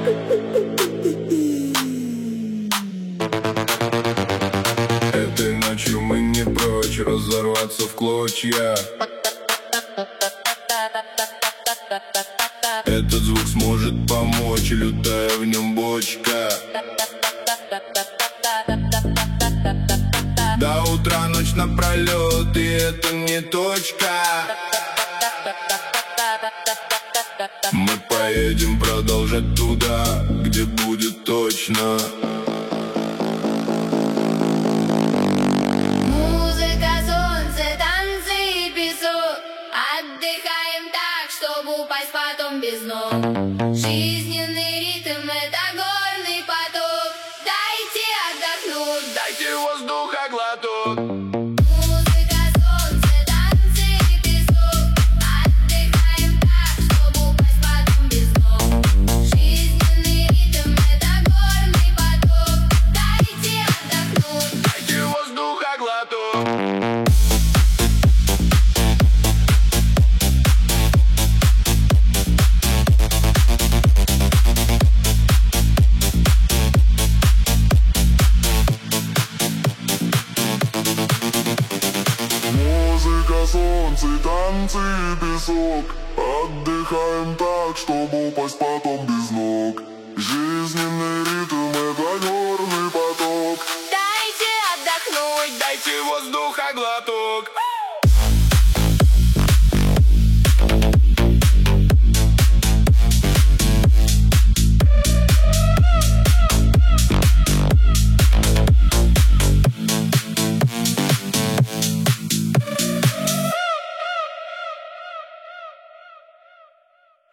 Этой ночью мы не прочь разорваться в клочья. Этот звук сможет помочь, лютая в нем бочка. До утра ночь напролет, и это не точка. Мы поедем продолжать туда, где будет точно. Музыка, солнце, танцы и песок. Отдыхаем так, чтобы упасть потом без ног. Жизненный ритм — это горный поток. Дайте отдохнуть, Дайте воздуха глоток. Музыка, солнце, танцы и песок. Отдыхаем так, чтобы упасть потом без ног. Жизненный ритм — это горный поток. Дайте отдохнуть, Дайте воздуха глоток.